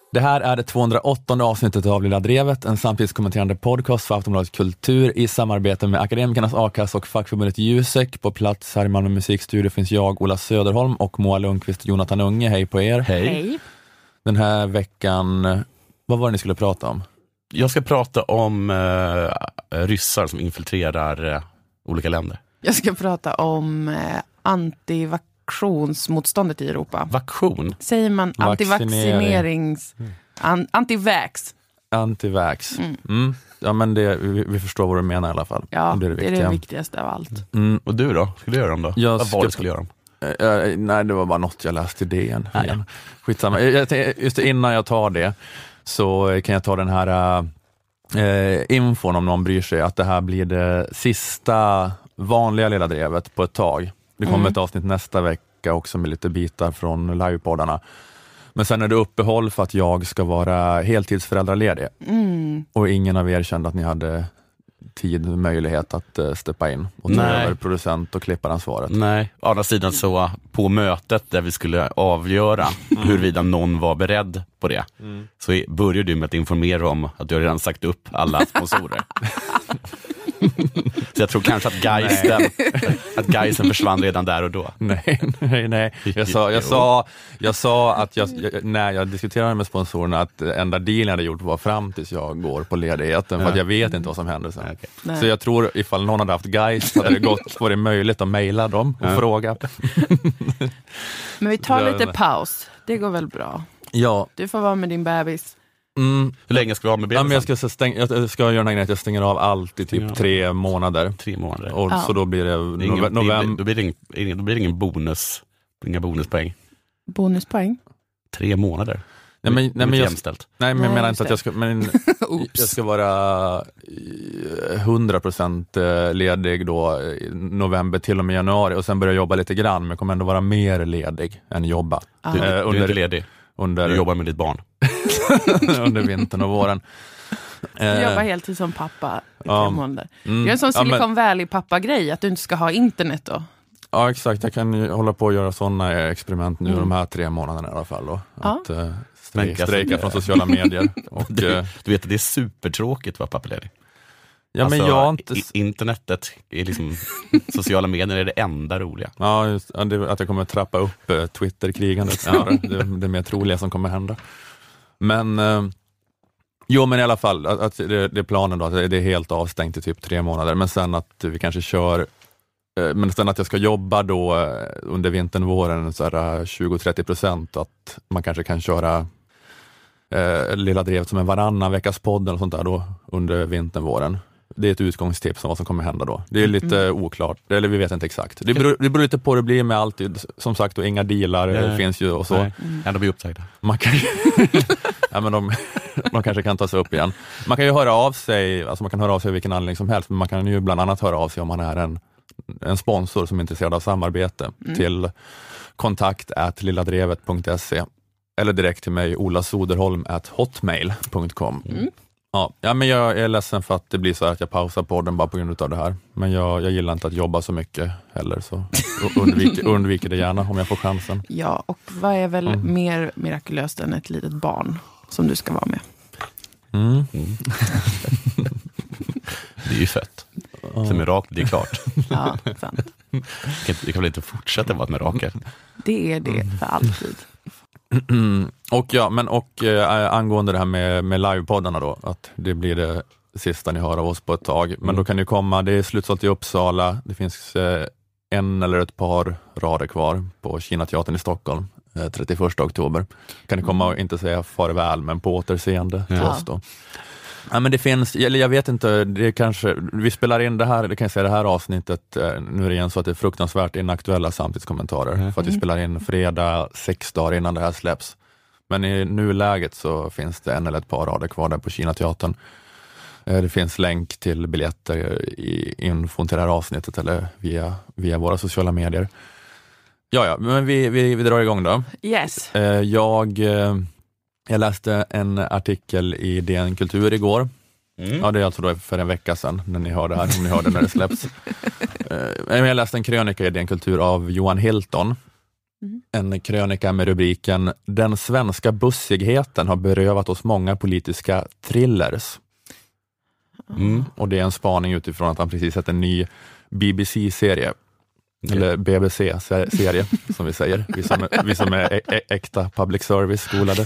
Det här är det 208:e avsnittet av Lilla Drevet, en samtidskommenterande podcast för Aftonbladet Kultur i samarbete med Akademikernas A-kassa och fackförbundet Jusek. På plats här i Malmö musikstudio finns jag, Ola Söderholm, och Moa Lundqvist och Jonathan Unge. Hej på er. Hej. Den här veckan, vad var det ni skulle prata om? Jag ska prata om ryssar som infiltrerar olika länder. Jag ska prata om antivaccinsmotståndet i Europa. Vaktion? Säger man antivaccinerings... Antivax. Antivax. Ja, men vi förstår vad du menar i alla fall. Ja, det är det viktigaste av allt. Och du då? Skulle du göra dem då? Vad skulle du göra dem? Nej, det var bara något jag läste i DN. Skitsamma. Just innan jag tar det så kan jag ta den här infon om någon bryr sig, att det här blir det sista vanliga Lilla Drevet på ett tag. Det kommer ett avsnitt nästa vecka också med lite bitar från livepoddarna. Men sen är det uppehåll för att jag ska vara heltidsföräldraledig. Och ingen av er kände att ni hade tid och möjlighet att steppa in och ta över producent- och klipparansvaret. Nej, å andra sidan så på mötet där vi skulle avgöra huruvida någon var beredd på det, så började du med att informera om att du har redan sagt upp alla sponsorer. Så jag tror kanske att Geisen försvann redan där och då. Nej. Jag sa att när jag diskuterade med sponsorerna att enda dealen jag hade gjort var fram tills jag går på ledigheten, för att jag vet inte vad som händer sen. Okay. Så jag tror ifall någon hade haft Geis hade det varit möjligt att mejla dem och fråga. Men vi tar lite paus. Det går väl bra? Ja. Du får vara med din bebis. Hur länge ska du ha med bebisen? Jag ska göra den här grejen att jag stänger av allt i typ 3 månader. 3 månader. Och så då blir det november. Då blir det ingen bonus. Inga bonuspoäng. Bonuspoäng? 3 månader. Nej, men jag menar inte att jag ska, jag ska vara 100% ledig då i november till och med januari, och sen börja jobba lite grann, men jag kommer ändå vara mer ledig än jobba. Du är inte ledig. Du jobbar med ditt barn. Under vintern och våren. Du jobbar heltid som pappa i 3 månader. Det är en sån Silicon Valley-pappa-grej, att du inte ska ha internet då. Ja, exakt. Jag kan ju hålla på och göra sådana experiment nu de här 3 månaderna i alla fall då. Att strejka från sociala medier. Och, du vet att det är supertråkigt att vara pappaledig. Ja, alltså, men jag har inte... internetet är liksom, sociala medier är det enda roliga. Ja, just, att jag kommer att trappa upp Twitter-krigandet. Det är mer troliga som kommer hända. Men men i alla fall att det är planen då, att det är helt avstängt i typ 3 månader, men sen att vi kanske kör, men sen att jag ska jobba då under vintern, våren så här 20-30%, att man kanske kan köra Lilla Drevet som en varannan veckas podd eller sånt där då under vintern, våren. Det är ett utgångstips om vad som kommer hända då. Det är lite oklart, eller vi vet inte exakt. Det beror lite på hur det blir med allt. Som sagt, och inga dealar finns ju och så. Ja, de blir upptagna. Man kan men de kanske kan ta sig upp igen. Man kan ju höra av sig, alltså man kan höra av sig vilken anledning som helst, men man kan ju bland annat höra av sig om man är en sponsor som är intresserad av samarbete till kontakt@lilladrevet.se eller direkt till mig, olasoderholm@hotmail.com. Ja, men jag är ledsen för att det blir så här att jag pausar podden bara på grund av det här. Men jag gillar inte att jobba så mycket heller, så undviker det gärna om jag får chansen. Ja, och vad är väl mer mirakulöst än ett litet barn som du ska vara med? Det är ju fett. Så mirakel, det är klart. Ja, sant. Det kan väl inte fortsätta vara ett mirakel? Det är det för alltid. Och angående det här med livepoddarna då, att det blir det sista ni hör av oss på ett tag. Men då kan ni komma, det är slutsålt i Uppsala, det finns en eller ett par rader kvar på Kinateatern i Stockholm 31 oktober. Kan ni komma och inte säga farväl, men på återseende till oss då. Ja, men det finns, eller jag vet inte, det kanske, vi spelar in det här, det kan jag säga, det här avsnittet, nu är det igen så att det är fruktansvärt inaktuella samtidskommentarer, för att vi spelar in fredag 6 dagar innan det här släpps. Men i nuläget så finns det en eller ett par rader kvar där på Kinateatern. Det finns länk till biljetter i infon till det här avsnittet eller via våra sociala medier. Ja, men vi drar igång då. Yes. Jag läste en artikel i DN Kultur igår. Ja, det är alltså då för en vecka sedan när ni hör det här, om ni hör det när det släpps. Jag läste en krönika i DN Kultur av Johan Hilton. en krönika med rubriken "Den svenska bussigheten har berövat oss många politiska thrillers". Och det är en spaning utifrån att han precis sett en ny BBC-serie. Eller BBC-serie, som vi säger. Vi som är äkta public service-skolade.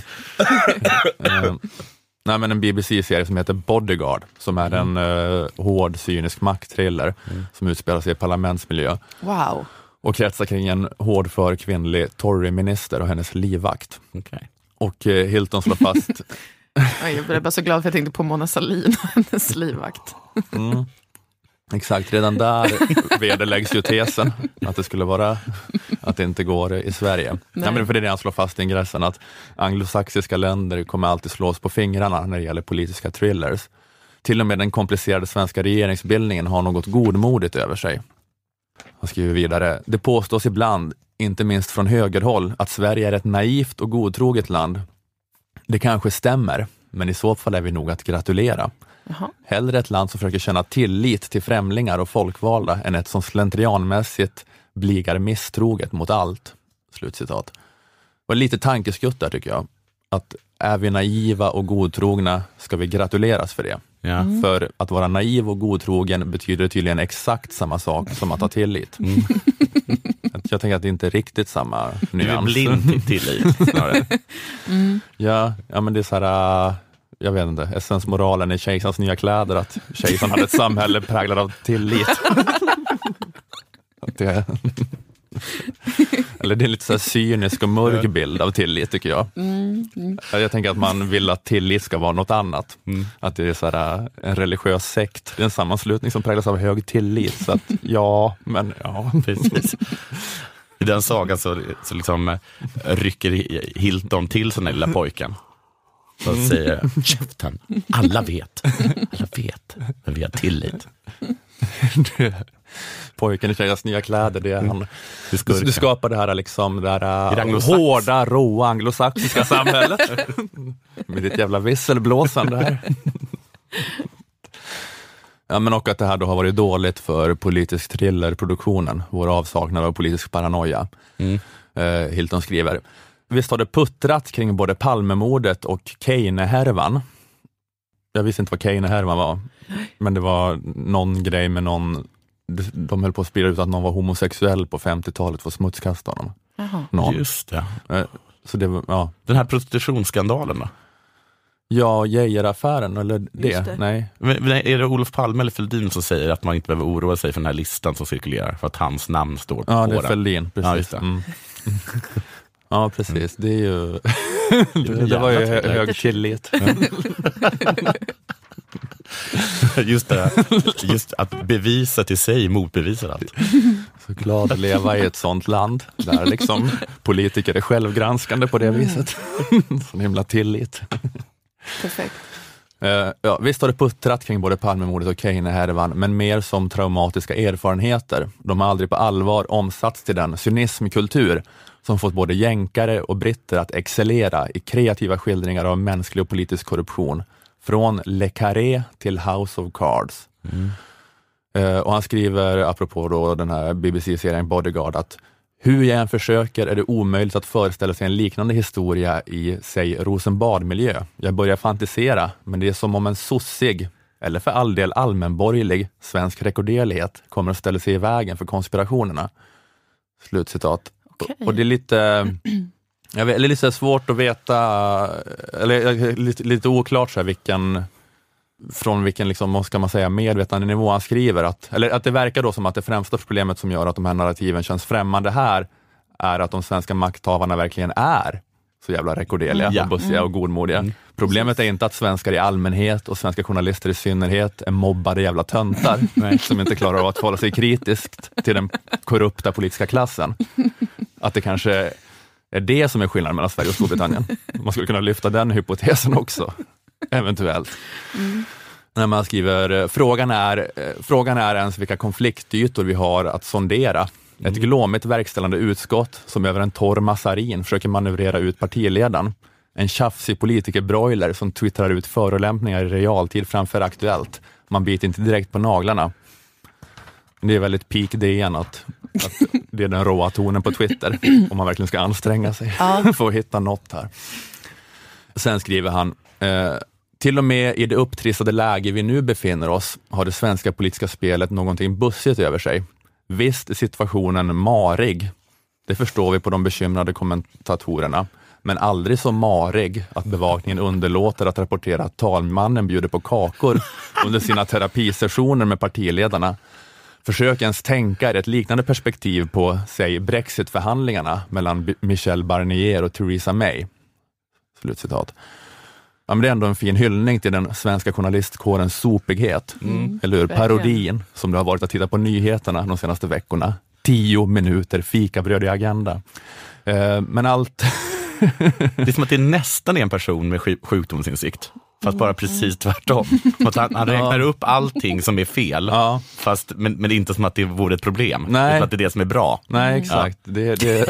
Nej, men en BBC-serie som heter Bodyguard, som är en hård, cynisk maktthriller som utspelar sig i parlamentsmiljö. Wow. Och kretsar kring en hårdför kvinnlig Tory-minister och hennes livvakt. Okay. Och Hilton slår fast... Jag blev bara så glad för jag tänkte på Mona Sahlin och hennes livvakt. Exakt, redan där vederläggs ju tesen att det skulle vara att det inte går i Sverige. Nej, men för det är det han slår fast i ingressen, att anglosaxiska länder kommer alltid slås på fingrarna när det gäller politiska thrillers. Till och med den komplicerade svenska regeringsbildningen har något godmodigt över sig. Han skriver vidare: det påstås ibland, inte minst från högerhåll, att Sverige är ett naivt och godtroget land. Det kanske stämmer, men i så fall är vi nog att gratulera. Jaha. Hellre ett land som försöker känna tillit till främlingar och folkvalda än ett som slentrianmässigt bligar misstroget mot allt. Slutcitat. Och lite tankeskutt där, tycker jag. Att är vi naiva och godtrogna ska vi gratuleras för det. Ja. För att vara naiv och godtrogen betyder tydligen exakt samma sak som att ha tillit. Jag tänker att det inte är riktigt samma nyans. Du är blind till tillit snarare. Ja, men det är så här... Jag vet inte, essensmoralen i Kejsarens nya kläder, att kejsaren hade ett samhälle präglad av tillit. Eller det är lite så här cynisk och mörk bild av tillit, tycker jag. Jag tänker att man vill att tillit ska vara något annat. Att det är så här en religiös sekt. Det är en sammanslutning som präglas av hög tillit. Så att ja, precis. I den sagan så liksom rycker Hilton till sån här lilla pojken. Så säger käften, alla vet, men vi har tillit. Pojken i Kejsarens nya kläder, det är han. Du skapar det här liksom, det här hårda, råa anglosaxiska samhället. Med ditt jävla visselblåsande här. Ja, men och att det här då har varit dåligt för politisk thrillerproduktionen, vår avsaknad av politisk paranoia. Hilton skriver: visst har det puttrat kring både Palmemordet och Keynes-härvan. Jag visste inte vad Keynes-härvan var. Men det var någon grej med någon... De höll på att sprida ut att någon var homosexuell på 50-talet för att smutskasta honom. Någon. Just det. Så det var, ja. Den här prostitutionsskandalen då? Ja, Geijer-affären eller det. Nej. Men är det Olof Palme eller Fälldin som säger att man inte behöver oroa sig för den här listan som cirkulerar för att hans namn står på den? Ja, det är Fälldin, precis. Ja, just det. Ja, precis. Det är ju... det var ju hög tillit. Just det. Just att bevisa till sig motbevisar allt. Så glad att leva i ett sånt land där liksom politiker är självgranskande på det viset. Sån himla tillit. Perfekt. Ja, visst har det puttrat kring både Palmemordet och Keynes-härvan, men mer som traumatiska erfarenheter. De har aldrig på allvar omsatts till den cynismkultur som fått både jänkare och britter att excellera i kreativa skildringar av mänsklig och politisk korruption. Från Le Carré till House of Cards. Och han skriver, apropå då den här BBC-serien Bodyguard, att hur jag än försöker är det omöjligt att föreställa sig en liknande historia i, säg, Rosenbad-miljö. Jag börjar fantisera, men det är som om en sossig, eller för all del allmänborgerlig, svensk rekorderlighet kommer att ställa sig i vägen för konspirationerna. Slutcitat. Okay. Och det är lite... Jag vet, det är lite svårt att veta, eller lite oklart så här, från vilken liksom, ska man säga, medvetande nivå han skriver. Att det verkar då som att det främsta problemet som gör att de här narrativen känns främmande här är att de svenska makthavarna verkligen är så jävla rekorderliga och bussiga och godmodiga. Problemet är inte att svenskar i allmänhet och svenska journalister i synnerhet är mobbade jävla töntar som inte klarar av att förhålla sig kritiskt till den korrupta politiska klassen. Att det kanske är det som är skillnaden mellan Sverige och Storbritannien. Man skulle kunna lyfta den hypotesen också, eventuellt. När man skriver, frågan är ens vilka konfliktytor vi har att sondera. Ett glåmigt verkställande utskott som över en torr massarin försöker manövrera ut partiledaren. En tjafsig politikerbroiler som twittrar ut förolämpningar i realtid framför Aktuellt. Man biter inte direkt på naglarna. Det är väldigt peak DN att det är den råa tonen på Twitter, om man verkligen ska anstränga sig för att hitta något här. Sen skriver han, till och med i det upptrissade läge vi nu befinner oss har det svenska politiska spelet någonting bussigt över sig. Visst är situationen marig, det förstår vi på de bekymrade kommentatorerna, men aldrig så marig att bevakningen underlåter att rapportera att talmannen bjuder på kakor under sina terapisessioner med partiledarna. Försök ens tänka i ett liknande perspektiv på, säg, Brexit-förhandlingarna mellan Michel Barnier och Theresa May. Slutcitat. Ja, men det är ändå en fin hyllning till den svenska journalistkårens sopighet. Eller hur? Parodin som det har varit att titta på nyheterna de senaste veckorna. 10 minuter fikabröd i Agenda. Men allt... Det är som att det är nästan en person med sjukdomsinsikt. Fast bara precis tvärtom. Att han räknar upp allting som är fel. Fast, men det är inte som att det vore ett problem. Nej. Utan att det är det som är bra. Nej, exakt. Det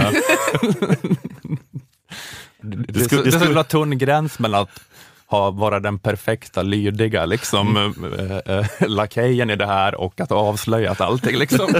skulle vara tunn gräns mellan att vara den perfekta, lydiga liksom, lakejen i det här och att avslöja allting liksom.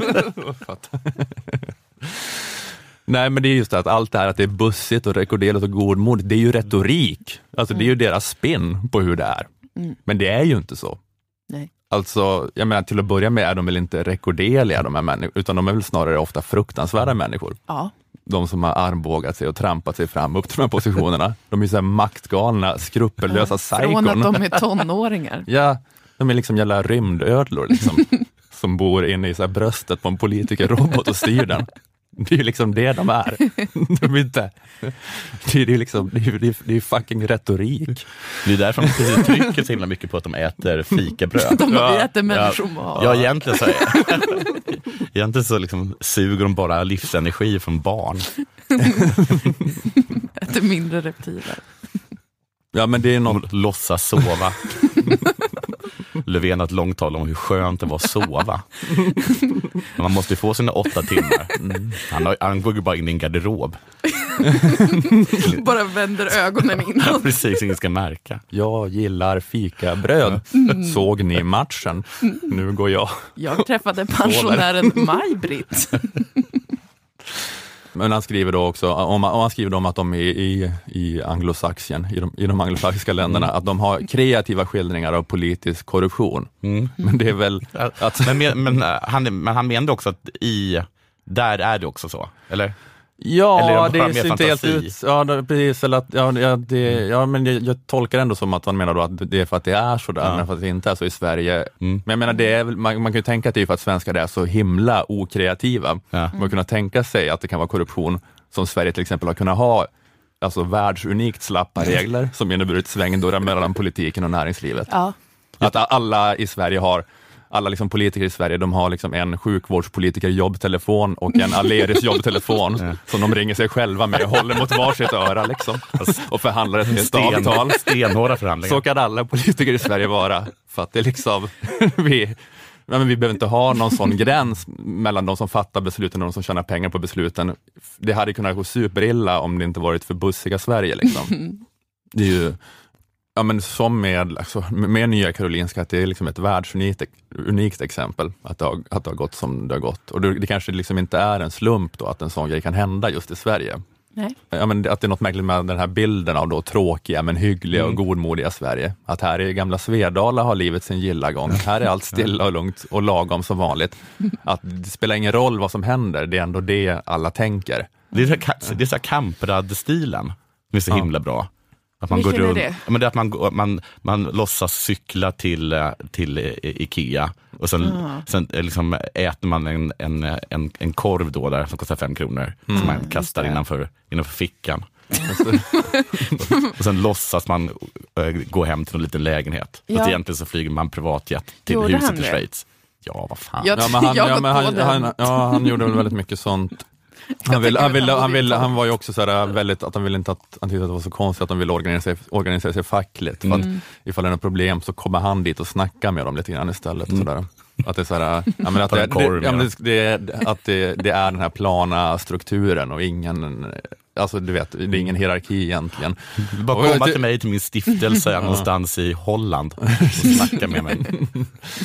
Nej, men det är just det att allt det här att det är bussigt och rekorderat och godmodigt, det är ju retorik. Alltså det är ju deras spin på hur det är. Men det är ju inte så. Nej. Alltså, jag menar, till att börja med är de väl inte rekordeliga de här människorna, utan de är väl snarare ofta fruktansvärda människor. Ja. De som har armbågat sig och trampat sig fram upp till de här positionerna. De är ju så här maktgalna, skrupellösa psykon. Från att de är tonåringar. Ja, de är liksom jävla rymdödlor liksom. Som bor inne i så här bröstet på en politikerrobot och styr den. Det är ju liksom det de är. De är inte... Det är liksom, det är fucking retorik. Det är därför de precis trycker så himla mycket på att de äter fikabröd. De äter människomat. Ja, egentligen så liksom suger de bara livsenergi från barn. Äter mindre reptiler. Ja, men det är någon... Låtsas sova. Löfven har ett långt tal om hur skönt det var att sova. Man måste ju få sina 8 timmar. Han går ju bara in i en garderob. Bara vänder ögonen in. Ja, precis, ingen ska märka. Jag gillar fikabröd. Såg ni matchen? Nu går jag. Jag träffade pensionären Maj-Britt. Men han skriver då också han skriver om att de i Anglosaxien, i de anglosaxiska länderna, att de har kreativa skildringar av politisk korruption. Men det är väl att... men han menade också att där är det också så, eller? Ja, eller det ser inte helt ut. Ja, precis. Eller att, men jag tolkar ändå som att han menar då att det är för att det är så där, men för att det inte är så i Sverige. Men jag menar, det är, man kan ju tänka att det är för att svenskar är så himla okreativa. Man kan tänka sig att det kan vara korruption som Sverige till exempel har kunnat ha, alltså världsunikt slappa regler som inneburit svängdörrar mellan politiken och näringslivet. Ja. Att alla i Sverige har... Alla liksom politiker i Sverige, de har liksom en sjukvårdspolitiker jobbtelefon och en Aleris jobbtelefon som de ringer sig själva med och håller mot varsitt öra liksom, och förhandlar ett nytt avtal. Stenhårda förhandlingar. Så kan alla politiker i Sverige vara, för att det är liksom vi behöver inte ha någon sån gräns mellan de som fattar besluten och de som tjänar pengar på besluten. Det hade kunnat gå superilla om det inte varit för bussiga Sverige liksom. Det är ju... Ja, men som med Nya Karolinska, att det är liksom ett världsunikt exempel att det har gått som det har gått. Och det kanske liksom inte är en slump då att en sån grej kan hända just i Sverige. Nej. Ja, men att det är något märkligt med den här bilden av då tråkiga men hyggliga och godmodiga Sverige. Att här i gamla Svedala har livet sin gilla gång. Här är allt stilla och lugnt och lagom som vanligt. Att det spelar ingen roll vad som händer, det är ändå det alla tänker. Det är så här Kamprad-stilen. Det är så himla bra. Att man går runt, men det är att man låtsas cykla till Ikea och sen liksom äter man en korv då där som kostar 5 kronor som man kastar innanför fickan. Och sen låtsas man gå hem till en liten lägenhet. Ja. Fast egentligen så flyger man privatjet till huset i Schweiz. Ja, vad fan. Han gjorde väl väldigt mycket sånt. Han var ju också så här väldigt att han ville inte att han tyckte att det var så konstigt att de ville organisera sig fackligt, för att ifall det är något problem så kommer han dit och snackar med dem lite grann istället och sådär. Att det är så här, att det är den här plana strukturen och ingen, alltså du vet, det är ingen hierarki egentligen. Du bara komma till mig till min stiftelse någonstans i Holland och snacka med mig.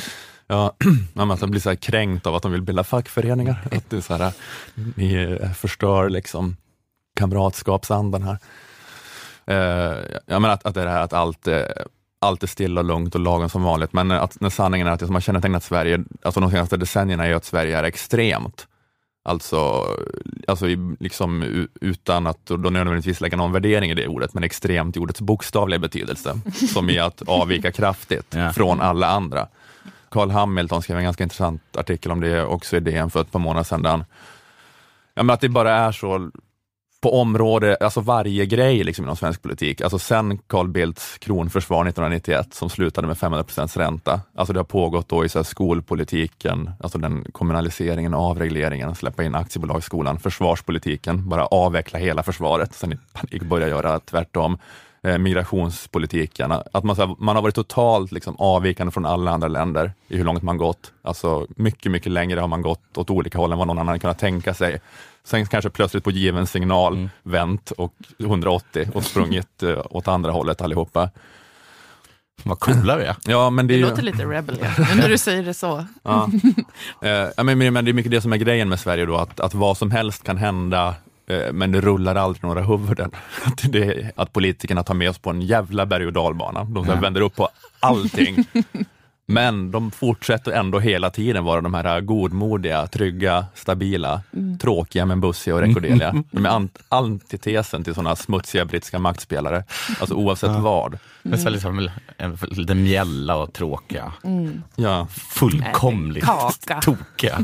Ja, att de blir så här kränkt av att de vill bilda fackföreningar. Att det är så här, ni förstör liksom kamratskapsandan här. Jag menar att det är det här att allt är stilla och lugnt och lagom som vanligt. Men att när sanningen är att det som har kännetecknat Sverige, alltså de senaste decennierna, är att Sverige är extremt. Alltså liksom utan att då nödvändigtvis lägga någon värdering i det ordet, men extremt i ordets bokstavliga betydelse, som är att avvika kraftigt från alla andra. Carl Hamilton skrev en ganska intressant artikel om det också i DN för ett par månader sedan. Att det bara är så på område, alltså varje grej liksom inom svensk politik. Alltså sen Carl Bildts kronförsvar 1991 som slutade med 500% ränta. Alltså det har pågått då i så här skolpolitiken, alltså den kommunaliseringen, avregleringen, släppa in aktiebolagsskolan, försvarspolitiken, bara avveckla hela försvaret. Sen börja göra tvärtom. Migrationspolitiken, att man har varit totalt liksom avvikande från alla andra länder i hur långt man gått. Alltså mycket, mycket längre har man gått åt olika håll än vad någon annan kunnat tänka sig. Sen kanske plötsligt på given signal vänt och 180 och sprungit åt andra hållet allihopa. Vad coola vi är. Ja, men det låter lite rebellion när du säger det så. Ja. Men det är mycket det som är grejen med Sverige då, att vad som helst kan hända, men det rullar aldrig några huvuden. Att politikerna tar med oss på en jävla berg- och dalbana. De vänder upp på allting. Men de fortsätter ändå hela tiden vara de här godmodiga, trygga, stabila, tråkiga men bussiga och rekorderliga. De är antitesen till sådana smutsiga brittiska maktspelare. Alltså oavsett vad. Det är så liksom lite mjälla och tråkiga. Ja. Fullkomligt tokiga.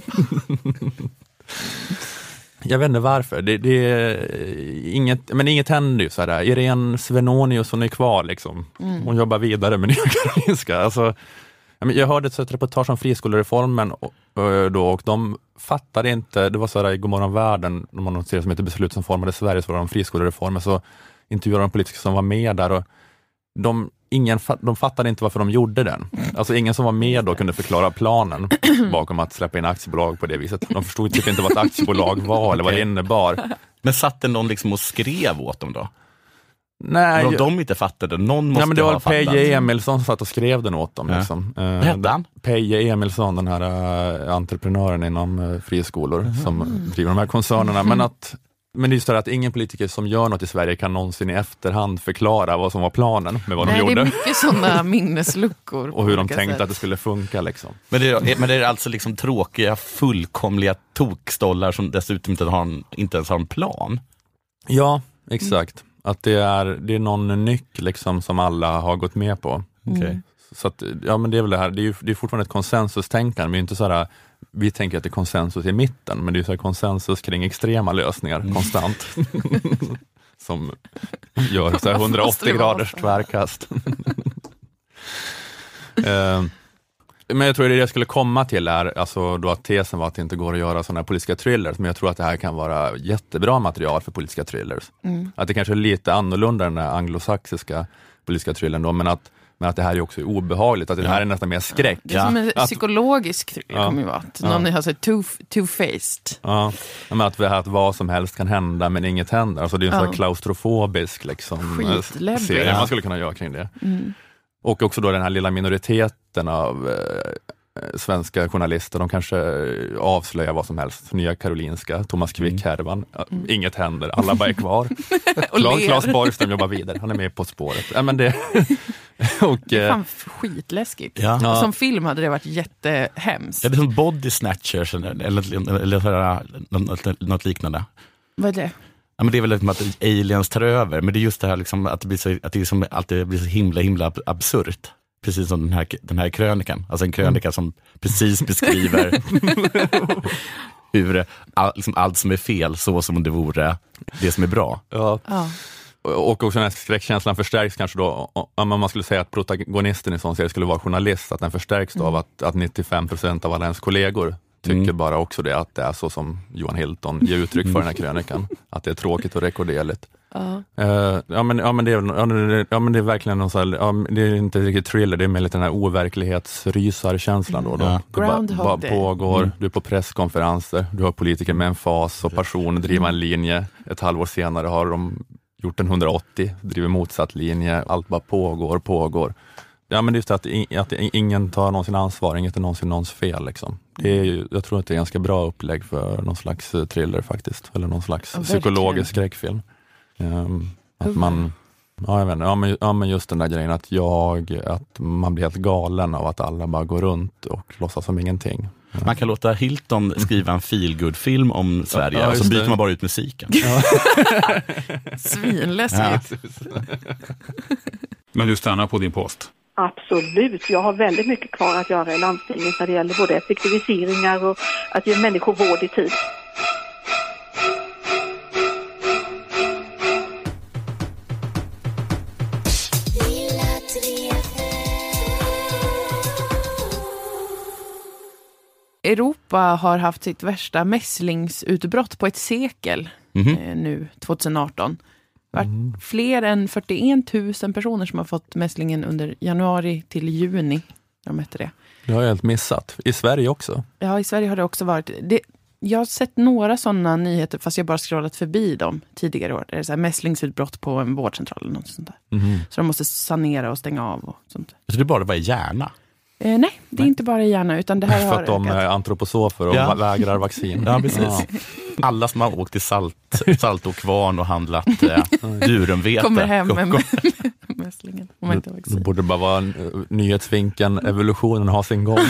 Jag vet inte varför. Det är inget, men inget händer ju så här. Irene Svenonius, hon är kvar liksom. Hon jobbar vidare med Nya Karolinska. Alltså, jag hörde ett reportage om friskolereformen och de fattade inte, det var så här i Godmorgon Världen, de har något serie som heter Beslut som formade Sverige, så var det om friskolereformen, så intervjuade de politiker som var med där och de fattade inte varför de gjorde den. Alltså ingen som var med då kunde förklara planen bakom att släppa in aktiebolag på det viset. De förstod typ inte vad ett aktiebolag var eller vad det innebar. Men satt det någon liksom och skrev åt dem då? Nej, de inte fattade, någon måste men det var Peje Emilsson som satt och skrev den åt dem. Liksom. Vad hette han? Peje Emilsson, den här entreprenören inom friskolor som driver de här koncernerna. Men det är just det att ingen politiker som gör något i Sverige kan någonsin i efterhand förklara vad som var planen med vad de gjorde. Det är mycket sådana minnesluckor. Och hur de tänkte att det skulle funka. Liksom. Men det är alltså liksom tråkiga, fullkomliga tokstollar som dessutom inte ens har en plan? Ja, exakt. Att det är någon nyck liksom som alla har gått med på. Okay. Så att, ja, men det är väl det här. Det är fortfarande ett konsensustänkande, men inte så här. Vi tänker att det är konsensus i mitten, men det är så här konsensus kring extrema lösningar konstant. Som gör så här 180 graders tvärkast. Men jag tror det jag skulle komma till är alltså då att tesen var att det inte går att göra sådana här politiska thrillers, men jag tror att det här kan vara jättebra material för politiska thrillers. Att det kanske är lite annorlunda än den anglosaxiska politiska thrillern då, men att det här är också obehagligt, att det här är nästan mer skräck. Det är som en psykologisk thriller kommer ju vara. Någon har sagt two-faced. Ja, men att vad som helst kan hända men inget händer. Alltså det är en sån här klaustrofobisk liksom, serie man skulle kunna göra kring det. Och också då den här lilla minoriteten av svenska journalister, de kanske avslöjar vad som helst. Nya Karolinska, Thomas Quick-härvan. Inget händer, alla bara är kvar. Claes Borgström jobbar vidare, han är med På spåret. Ja, men det är fan skitläskigt. Ja. Som film hade det varit jättehemskt. Ja, det är som Body Snatchers eller något liknande. Vad är det? Ja, men det är väl liksom att aliens tar över, men det är just det här liksom, att det liksom alltid blir så himla absurt. Precis som den här krönikan. Alltså en krönika som precis beskriver hur allt som är fel så som det vore det som är bra. Ja. Och också den här skräckkänslan förstärks kanske då, om man skulle säga att protagonisten i sån serie skulle vara journalist, att den förstärks då av att 95% av alla ens kollegor tycker bara också det, att det är så som Johan Hilton ger uttryck för den här krönikan. Att det är tråkigt och rekorderligt. Men det är verkligen någon så här, det är inte riktigt thriller, det är mer lite den här overklighetsrysarkänslan då. Det bara pågår, du är på presskonferenser, du har politiker med en fas och passion driva en linje. Ett halvår senare har de gjort en 180, driver motsatt linje, allt bara pågår. Ja, men det är just att ingen tar någonsin ansvar, inget är någonsin någons fel liksom. Det är ju, jag tror att det är en ganska bra upplägg för någon slags thriller faktiskt, eller någon slags psykologisk skräckfilm. Att man, jag vet inte, men just den där grejen att man blir helt galen av att alla bara går runt och låtsas som ingenting. Man kan låta Hilton skriva en feel-good-film om Sverige och så byter man bara ut musiken. Svinläskigt. Men du stannar på din post? Absolut. Jag har väldigt mycket kvar att göra i landstinget när det gäller både effektiviseringar och att ge människor vård i tid. Europa har haft sitt värsta mässlingsutbrott på ett sekel nu, 2018. Det var fler än 41 000 personer som har fått mässlingen under januari till juni. De mätte det. Det har jag helt missat. I Sverige också? Ja, i Sverige har det också varit. Jag har sett några sådana nyheter, fast jag bara scrollat förbi dem tidigare år. Det är så här mässlingsutbrott på en vårdcentral eller något sånt där. Så de måste sanera och stänga av och sånt. Så det bara var i Järna? Nej, det är inte bara i hjärna, utan det här för har att de är antroposofer och vägrar vaccin. Ja, precis. Ja. Alla som har åkt till Salt och Kvarn och handlat durumvete kommer hem med mässlingen. Det borde bara vara nyhetsvinkeln, evolutionen har sin gång.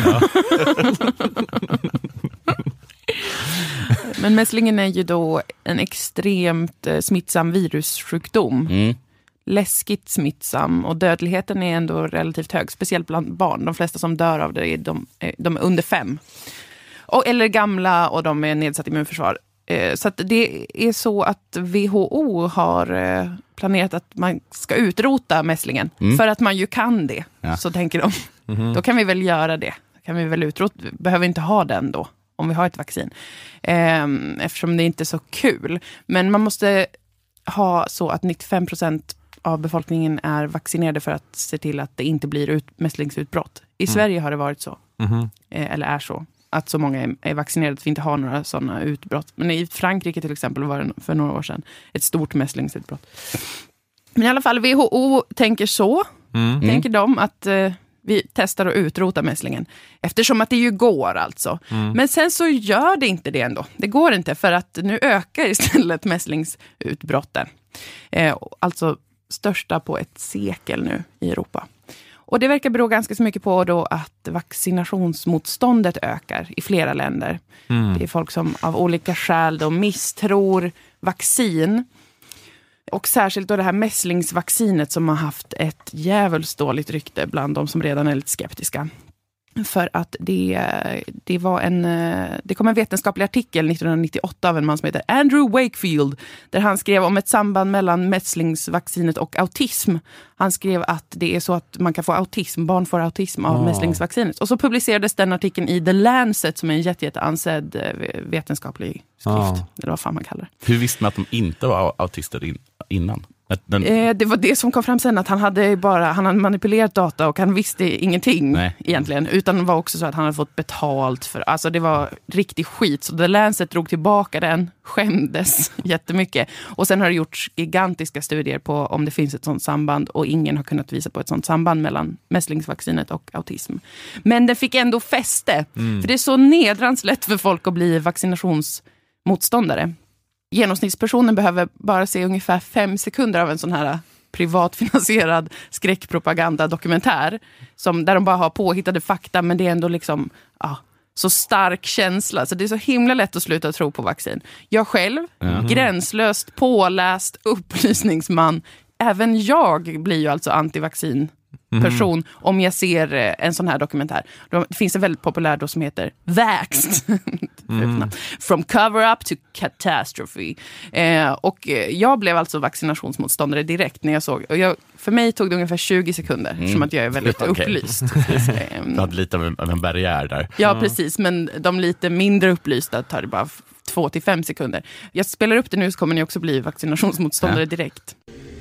Men mässlingen är ju då en extremt smittsam virussjukdom. Läskigt smittsam, och dödligheten är ändå relativt hög, speciellt bland barn. De flesta som dör av det de är under 5. Eller gamla, och de är nedsatt immunförsvar. Så att det är så att WHO har planerat att man ska utrota mässlingen. För att man ju kan det. Ja. Så tänker de, då kan vi väl göra det. Kan vi väl utrota, behöver inte ha den då, om vi har ett vaccin. Eftersom det inte är så kul. Men man måste ha så att 95% av befolkningen är vaccinerade för att se till att det inte blir mässlingsutbrott. I Sverige har det varit så. Eller är så. Att så många är vaccinerade att vi inte har några sådana utbrott. Men i Frankrike till exempel var det för några år sedan ett stort mässlingsutbrott. Men i alla fall, WHO tänker så. Tänker de att vi testar att utrota mässlingen. Eftersom att det ju går alltså. Men sen så gör det inte det ändå. Det går inte, för att nu ökar istället mässlingsutbrotten. Alltså största på ett sekel nu i Europa. Och det verkar bero ganska så mycket på då att vaccinationsmotståndet ökar i flera länder. Det är folk som av olika skäl då misstror vaccin. Och särskilt då det här mässlingsvaccinet som har haft ett jävligt dåligt rykte bland de som redan är lite skeptiska. För att det kom en vetenskaplig artikel 1998 av en man som heter Andrew Wakefield, där han skrev om ett samband mellan mässlingsvaccinet och autism. Han skrev att det är så att man kan få autism, barn får autism av mässlingsvaccinet. Och så publicerades den artikeln i The Lancet, som är en jätteansedd vetenskaplig skrift. Eller vad fan man kallar det. Hur visste man att de inte var autister innan? Det var det som kom fram sen, att han hade manipulerat data och han visste ingenting egentligen, utan det var också så att han hade fått betalt för, alltså det var riktigt skit. Så The Lancet drog tillbaka den, skämdes jättemycket, och sen har det gjorts gigantiska studier på om det finns ett sånt samband, och ingen har kunnat visa på ett sånt samband mellan mässlingsvaccinet och autism. Men det fick ändå fäste, för det är så nedrans lätt för folk att bli vaccinationsmotståndare. Genomsnittspersonen behöver bara se ungefär 5 sekunder av en sån här privatfinansierad skräckpropaganda-dokumentär där de bara har påhittade fakta, men det är ändå liksom så stark känsla, så det är så himla lätt att sluta tro på vaccin. Jag själv, gränslöst påläst upplysningsman, även jag blir ju alltså antivaccin person om jag ser en sån här dokumentär. Det finns en väldigt populär då som heter Vaxxed. From cover-up to catastrophe. Och jag blev alltså vaccinationsmotståndare direkt när jag såg. Och för mig tog det ungefär 20 sekunder, som att jag är väldigt upplyst. Du hade lite av en barriär där. Ja, precis. Men de lite mindre upplysta tar det bara 2 till 5 sekunder. Jag spelar upp det nu, så kommer ni också bli vaccinationsmotståndare direkt.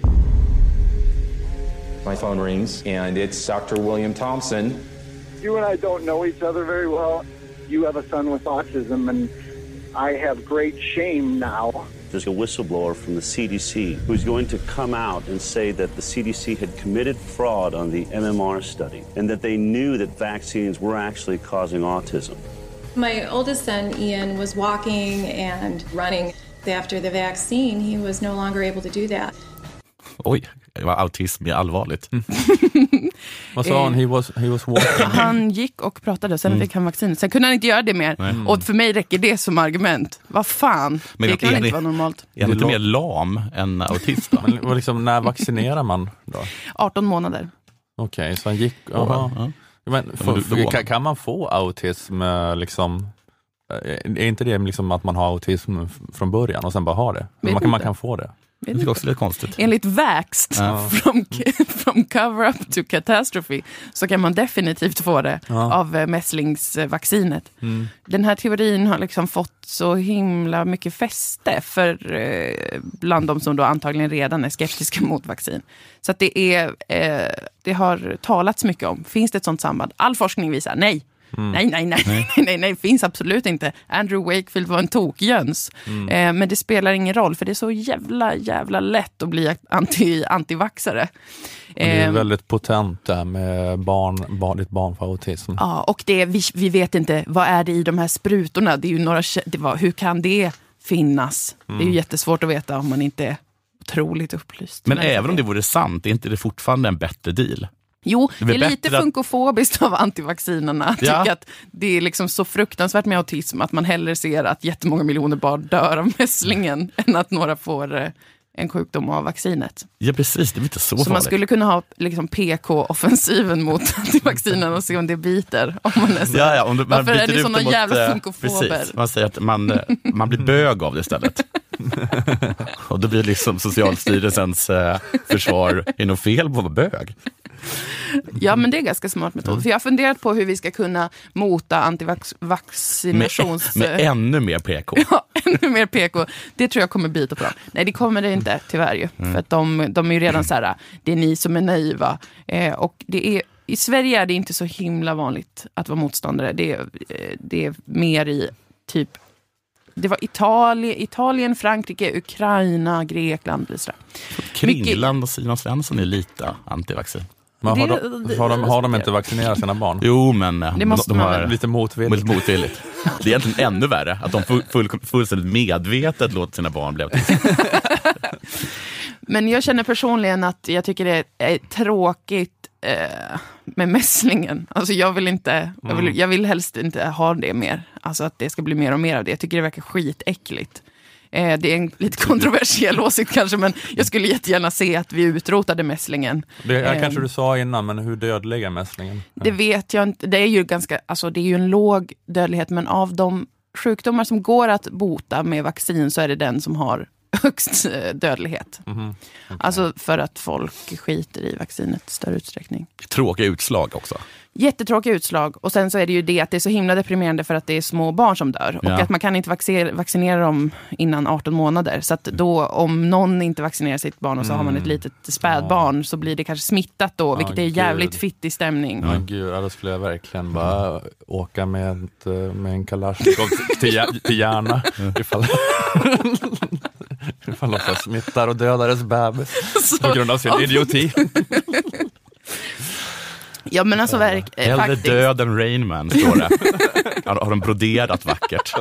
My phone rings, and it's Dr. William Thompson. You and I don't know each other very well. You have a son with autism, and I have great shame now. There's a whistleblower from the CDC who's going to come out and say that the CDC had committed fraud on the MMR study and that they knew that vaccines were actually causing autism. My oldest son, Ian, was walking and running. After the vaccine, he was no longer able to do that. Oj, autism är allvarligt. Vad sa han? He was walking. Han gick och pratade, sen fick han vaccin. Sen kunde han inte göra det mer. Och för mig räcker det som argument. Vad fan? Men det kan inte vara normalt. Är han inte mer lam än autist då? Men liksom, när vaccinerar man då? 18 månader. Okej, så han gick... Ja. Men, kan man få autism liksom... Är inte det liksom att man har autism från början och sen bara har det? Man kan få det. Det är också lite konstigt. Enligt Vaxxed, from cover-up to catastrophe, så kan man definitivt få det av mässlingsvaccinet. Den här teorin har liksom fått så himla mycket fäste för bland de som då antagligen redan är skeptiska mot vaccin. Så att det har talats mycket om. Finns det ett sånt samband? All forskning visar nej. Nej, finns absolut inte. Andrew Wakefield var en tokjöns. Men det spelar ingen roll, för det är så jävla lätt att bli antivaxare. Det är väldigt potent där med ditt barn för autism. Ja, och vi vet inte, vad är det i de här sprutorna? Det är ju hur kan det finnas? Det är ju jättesvårt att veta om man inte är otroligt upplyst. Men även om det vore sant, är inte det fortfarande en bättre deal? Jo, det är lite funkofobiskt av antivaccinerna att tycka att det är liksom så fruktansvärt med autism att man hellre ser att jättemånga miljoner barn dör av mässlingen än att några får en sjukdom av vaccinet. Ja, precis. Det är inte så farligt. Man skulle kunna ha liksom PK-offensiven mot antivaccinen och se om det biter. Om man är så. Varför är det sådana jävla funkofober? Precis. Man säger att man blir bög av det istället. Och då blir liksom Socialstyrelsens försvar är nog fel på att vara bög. Ja, men det är en ganska smart metod. För jag har funderat på hur vi ska kunna mota antivaccinations... Med ännu mer PK. Ja, ännu mer PK. Det tror jag kommer bita på dem. Nej, det kommer det inte, tyvärr ju. För att de är ju redan så här, det är ni som är naiva. Och i Sverige är det inte så himla vanligt att vara motståndare. Det är mer i typ... Det var Italien, Frankrike, Ukraina, Grekland. Kringland och Sina Svensson är lite antivaccin. Men har de inte vaccinerat sina barn? Jo, men de har lite motvilligt. Det är egentligen ännu värre att de fullständigt medvetet låter sina barn bli autister. Men jag känner personligen att jag tycker det är tråkigt med mässlingen. Alltså jag vill helst inte ha det mer. Alltså att det ska bli mer och mer av det. Jag tycker det verkar skitäckligt. Det är en lite kontroversiell åsikt kanske, men jag skulle jättegärna se att vi utrotade mässlingen. Det kanske du sa innan, men hur dödlig är mässlingen? Det vet jag inte. Det är ju det är ju en låg dödlighet, men av de sjukdomar som går att bota med vaccin så är det den som har högst dödlighet. Okay. Alltså för att folk skiter i vaccinet i större utsträckning. Tråkiga utslag också. Jättetråkiga utslag. Och sen så är det ju det att det är så himla deprimerande för att det är små barn som dör. Och att man kan inte vaccinera dem innan 18 månader. Så att då, om någon inte vaccinerar sitt barn och så har man ett litet spädbarn så blir det kanske smittat då. Vilket är jävligt fittig stämning. Ja, gud. Då skulle jag verkligen bara åka med en Kalashnikov till Järna. Ifall de smittar och dödar dess bebis på grund av sin idioti. Ja, men alltså hellre faktiskt. Död än Rain Man, står det. Har de broderat vackert.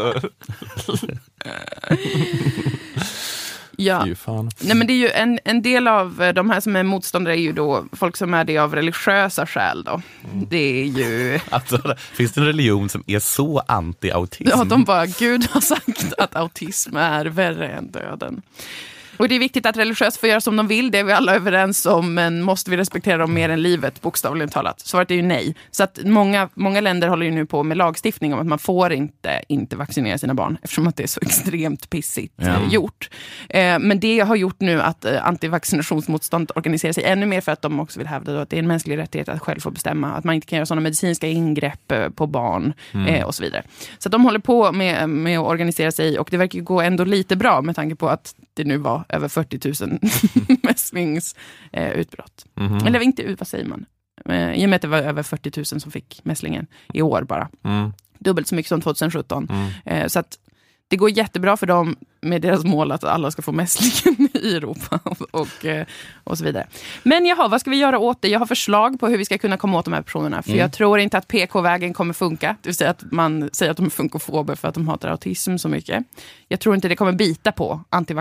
Ja. Nej, men det är ju en del av de här som är motståndare är ju då folk som är det av religiösa skäl då. Det är ju... Alltså, finns det en religion som är så anti-autism? Ja, de bara, Gud har sagt att autism är värre än döden. Och det är viktigt att religiösa får göra som de vill, det är vi alla överens om, men måste vi respektera dem mer än livet, bokstavligen talat? Svaret är ju nej. Så att många länder håller ju nu på med lagstiftning om att man får inte vaccinera sina barn, eftersom att det är så extremt pissigt gjort. Men det har gjort nu att antivaccinationsmotstånd organiserar sig ännu mer för att de också vill hävda att det är en mänsklig rättighet att själv få bestämma, att man inte kan göra sådana medicinska ingrepp på barn och så vidare. Så att de håller på med att organisera sig, och det verkar gå ändå lite bra med tanke på att det nu var över 40 000 mässlingsutbrott. Eller inte, vad säger man? I och med att det var över 40 000 som fick mässlingen i år bara. Dubbelt så mycket som 2017. Så att Det går jättebra för dem med deras mål att alla ska få mässlingen i Europa och så vidare. Men vad ska vi göra åt det? Jag har förslag på hur vi ska kunna komma åt de här personerna. För jag tror inte att PK-vägen kommer funka. Det vill säga att man säger att de är funkofober för att de hatar autism så mycket. Jag tror inte det kommer bita på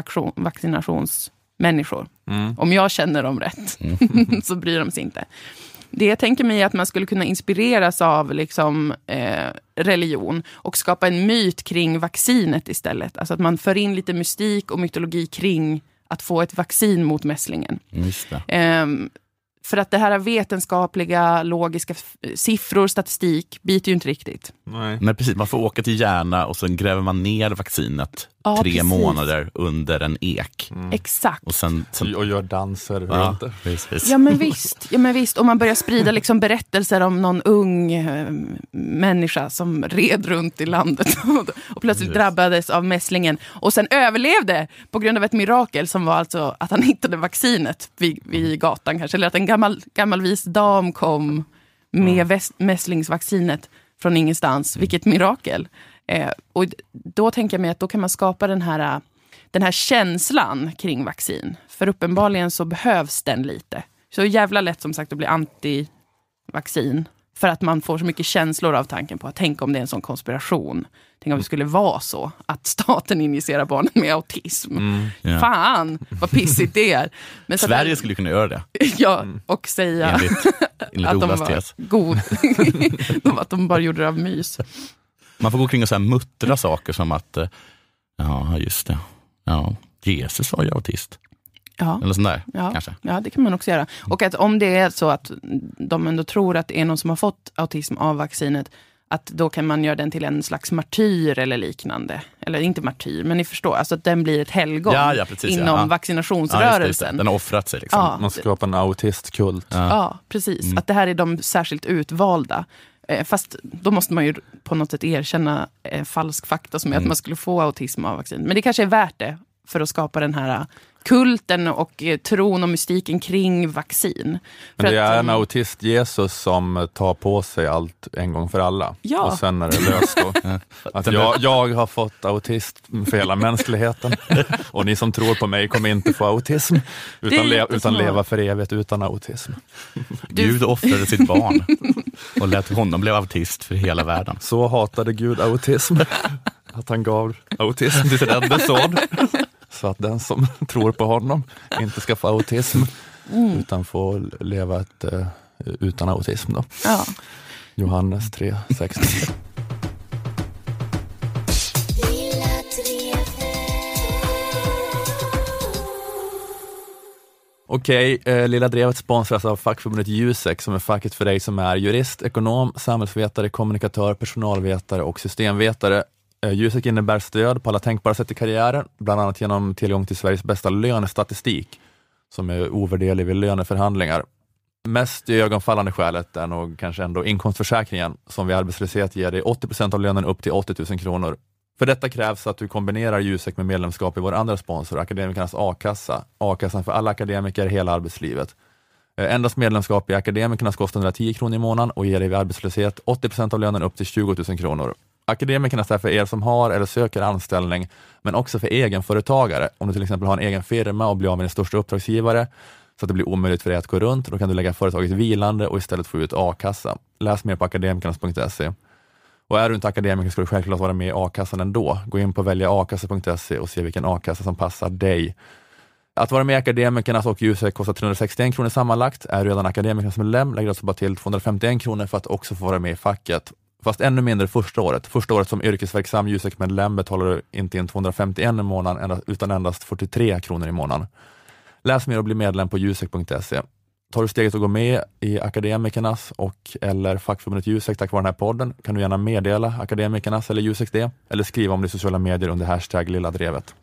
antivaccinationsmänniskor. Om jag känner dem rätt så bryr de sig inte. Det jag tänker mig är att man skulle kunna inspireras av liksom, religion och skapa en myt kring vaccinet istället. Alltså att man för in lite mystik och mytologi kring att få ett vaccin mot mässlingen. Just det. För att det här vetenskapliga, logiska siffror, statistik biter ju inte riktigt. Nej. Men precis, man får åka till Järna och sen gräver man ner vaccinet 3 månader under en ek. Exakt. Och sen Och gör danser runt det. Precis. Ja men visst. Och man börjar sprida liksom berättelser om någon ung människa som red runt i landet och plötsligt drabbades av mässlingen. Och sen överlevde på grund av ett mirakel som var alltså att han hittade vaccinet vid gatan kanske. Eller att en gammal vis dam kom med mässlingsvaccinet från ingenstans. Vilket mirakel. Och då tänker jag mig att då kan man skapa den här känslan kring vaccin. För uppenbarligen så behövs den lite. Så jävla lätt som sagt att bli anti-vaccin. För att man får så mycket känslor av tanken på att tänk om det är en sån konspiration. Tänk om det skulle vara så att staten injicerar barnen med autism. Fan, vad pissigt det är. Men Sverige skulle kunna göra det. Ja, och säga enligt att de Olas var tes. att de bara gjorde det av mys. Man får gå kring och så här muttra saker som att ja, just det. Ja, Jesus var ju autist. Ja. Eller sån där, kanske. Ja, det kan man också göra. Och att om det är så att de ändå tror att det är någon som har fått autism av vaccinet, att då kan man göra den till en slags martyr eller liknande. Eller inte martyr, men ni förstår. Alltså att den blir ett helgon inom vaccinationsrörelsen. Ja, den har offrat sig liksom. Man skapar en autistkult. Ja, precis. Att det här är de särskilt utvalda. Fast då måste man ju på något sätt erkänna falsk fakta som är att man skulle få autism av vaccin. Men det kanske är värt det för att skapa den här kulten och tron och mystiken kring vaccin. Men det är en autist Jesus som tar på sig allt en gång för alla. Ja. Och sen är det löst då. Att jag har fått autism för hela mänskligheten. Och ni som tror på mig kommer inte få autism. Utan leva för evigt utan autism. Gud offrade sitt barn och lät honom bli autist för hela världen. Så hatade Gud autism. Att han gav autism till sin enda son. Så att den som tror på honom inte ska få autism utan få leva utan autism då. Ja. Johannes 3:16. Okej, Lilla Drevet sponsras av fackförbundet Jusek som är facket för dig som är jurist, ekonom, samhällsvetare, kommunikatör, personalvetare och systemvetare. Jusek innebär stöd på alla tänkbara sätt i karriären, bland annat genom tillgång till Sveriges bästa lönestatistik som är ovärderlig vid löneförhandlingar. Mest i ögonfallande skälet är nog kanske ändå inkomstförsäkringen som vid arbetslöshet ger dig 80% av lönen upp till 80 000 kronor. För detta krävs att du kombinerar Jusek med medlemskap i vår andra sponsor, Akademikernas A-kassa. A-kassan för alla akademiker hela arbetslivet. Endast medlemskap i Akademikernas kostar 110 kronor i månaden och ger dig vid arbetslöshet 80% av lönen upp till 20 000 kronor. Akademikernas är för er som har eller söker anställning, men också för egenföretagare. Om du till exempel har en egen firma och blir av med din största uppdragsgivare så att det blir omöjligt för dig att gå runt, då kan du lägga företaget vilande och istället få ut A-kassa. Läs mer på akademikernas.se. Och är du inte akademiker ska du självklart vara med i A-kassan ändå. Gå in på väljaakassa.se och se vilken A-kassa som passar dig. Att vara med i Akademikernas och Jusek kostar 361 kronor sammanlagt. Är du redan Akademikernas medlem lägger du alltså bara till 251 kronor för att också få vara med i facket. Fast ännu mindre första året. Första året som yrkesverksam Jusek-medlem betalar du inte in 251 i månaden utan endast 43 kronor i månaden. Läs mer och bli medlem på jusek.se. Tar du steget att gå med i Akademikernas och eller fackförbundet Jusek tack vare den här podden kan du gärna meddela Akademikernas eller Jusek det eller skriva om det i sociala medier under hashtag Lilla Drevet.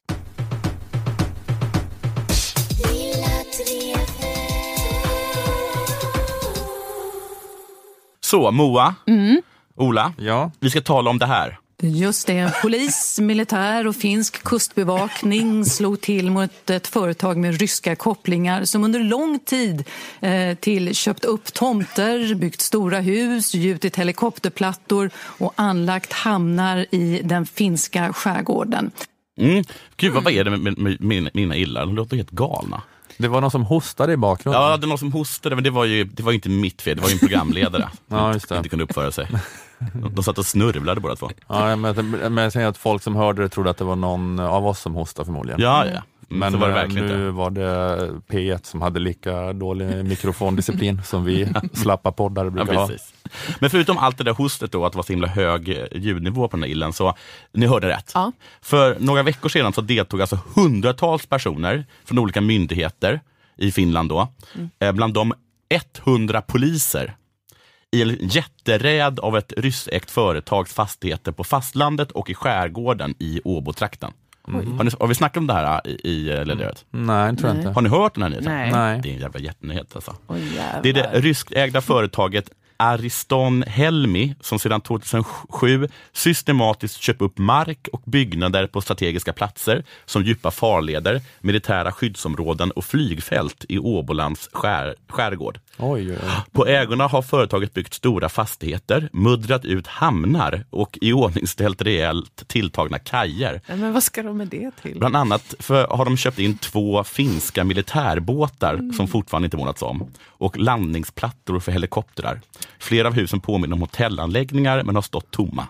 Så Moa, Ola, Ja. vi ska tala om det här. Just det, polis, militär och finsk kustbevakning slog till mot ett företag med ryska kopplingar som under lång tid till köpt upp tomter, byggt stora hus, gjutit helikopterplattor och anlagt hamnar i den finska skärgården. Gud, vad är det med mina illar? De låter helt galna. Det var någon som hostade i bakgrunden. Ja, det var någon som hostade, men det var ju inte mitt fel. Det var ju en programledare ja, just som det. inte kunde uppföra sig. De satt och snurvlade båda två. Ja, men jag säger att folk som hörde det trodde att det var någon av oss som hostade förmodligen. Ja. Men så var det verkligen nu inte. Var det P1 som hade lika dålig mikrofondisciplin som vi slappa poddare brukar ha. Men förutom allt det där hostet då, att det var så himla hög ljudnivå på den här illen, så ni hörde rätt. Ja. För några veckor sedan så deltog alltså hundratals personer från olika myndigheter i Finland då. Bland dem 100 poliser i en jätteräd av ett ryssägt företags fastigheter på fastlandet och i skärgården i Åbo-trakten. Har vi snackat om det här i Ledöret? Nej, tror jag inte. Har ni hört den här nyheten? Nej. Det är en jävla jättenyhet alltså. Jävlar. Det är det ryskägda företaget Ariston Helmi som sedan 2007 systematiskt köper upp mark och byggnader på strategiska platser som djupa farleder, militära skyddsområden och flygfält i Åbolands skärgård. Oj. På ägorna har företaget byggt stora fastigheter, muddrat ut hamnar och iordningställt rejält tilltagna kajer. Men vad ska de med det till? Bland annat har de köpt in 2 finska militärbåtar som fortfarande inte målats om och landningsplattor för helikoptrar. Flera av husen påminner om hotellanläggningar men har stått tomma.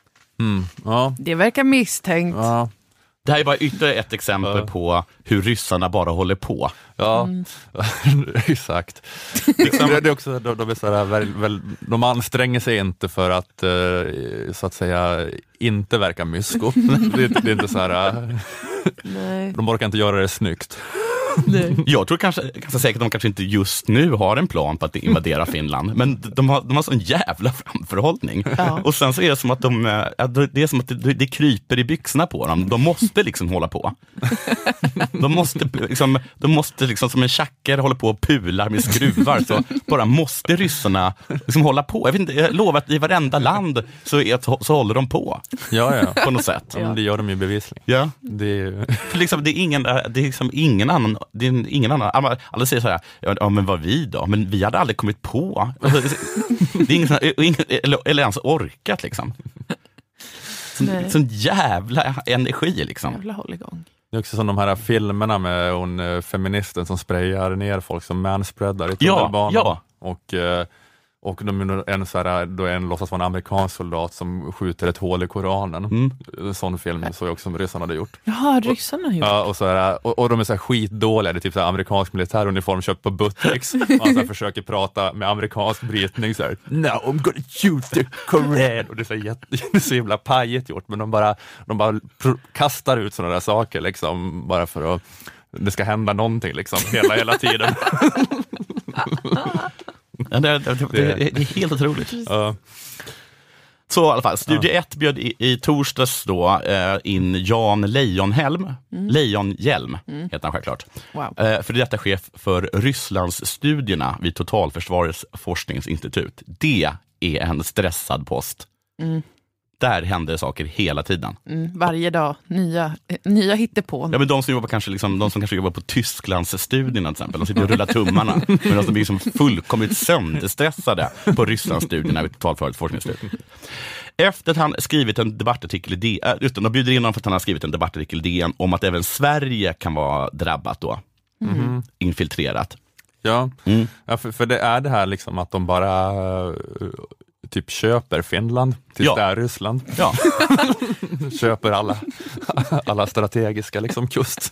Ja. Det verkar misstänkt. Ja. Det här är bara ytterligare ett exempel på hur ryssarna bara håller på. Ja, exakt. Det är också, de är så här, de anstränger sig inte för att så att säga inte verka mysko. Det är inte så här. Nej. De orkar inte göra det snyggt. Nej. Jag tror ganska säkert att de kanske inte just nu har en plan på att invadera Finland, men de har sån jävla framförhållning. Ja. Och sen så är det som att det är som att det kryper i byxorna på dem. De måste liksom hålla på. De måste liksom som en tjacker hålla på och pular med skruvar, så bara måste ryssarna liksom hålla på. Jag lovar att i varenda land så håller de på. Ja. På något sätt. Ja, det gör de ju bevisligen. Ja. För liksom, det är ingen annan. Alla säger så här, ja men vad vi då? Men vi hade aldrig kommit på. Det är ingen eller ens orkat liksom. Sån jävla energi liksom. Jävla hålligång. Det är också som de här filmerna med hon feministen som sprayar ner folk som manspreadar i tunnelbanan. Ja. Och då är en låtsas vara en amerikansk soldat som skjuter ett hål i Koranen. Sån film så också som ryssarna hade gjort. Jaha, ryssarna har gjort. Ja, och de är så här skitdåliga. Det är typ så här amerikansk militäruniform köpt på Buttex. Och han så här försöker prata med amerikansk brytning så här. No, I'm gonna shoot the Koran. Och det är så himla pajigt gjort. Men de bara kastar ut sådana där saker liksom, bara för att det ska hända någonting liksom hela tiden. Ja, det är helt otroligt. Så i alla fall, Studie 1 bjöd i torsdags då in Jan Lejonhjelm. Lejonhjelm heter han självklart. Wow. För detta chef för Rysslandsstudierna vid Totalförsvarets forskningsinstitut. Det är en stressad post. Där händer saker hela tiden. Varje dag, nya hittepå. Ja, men de som jobbar de som kanske jobbar på Tysklandsstudierna till exempel, de sitter och rullar tummarna. Medan de blir liksom fullkomligt sönderstressade på Rysslandsstudierna vid Totalförsvarets forskningsinstitut. Efter att han skrivit en debattartikel i DN, de bjuder in honom för att han har skrivit en debattartikel i DN om att även Sverige kan vara drabbat då. Infiltrerat. Ja, för det är det här liksom att de bara typ köper Finland tills det är Ryssland. Ja. Köper alla strategiska liksom kust.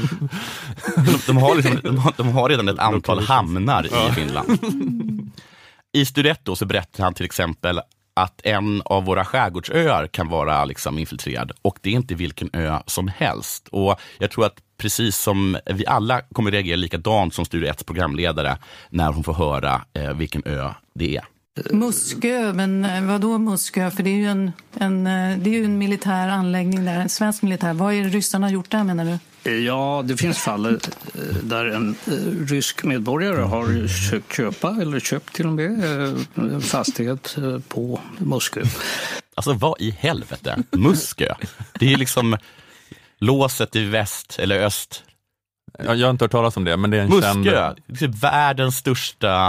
De har redan ett antal hamnar i Finland. I Studie 1 då så berättar han till exempel att en av våra skärgårdsöar kan vara liksom infiltrerad, och det är inte vilken ö som helst. Och jag tror att precis som vi alla kommer reagera likadant som Studie 1:s programledare när hon får höra vilken ö det är. Muskö, men vad då Muskö? För det är ju det är ju en militär anläggning där, en svensk militär. Vad är det ryssarna har gjort där, menar du? Ja, det finns fall där en rysk medborgare har köpt till och med en fastighet på Muskö. Alltså vad i helvete? Muskö. Det är liksom låset i väst eller öst. Jag har inte hört talas om det, men det är en Muskö, känd... det är världens största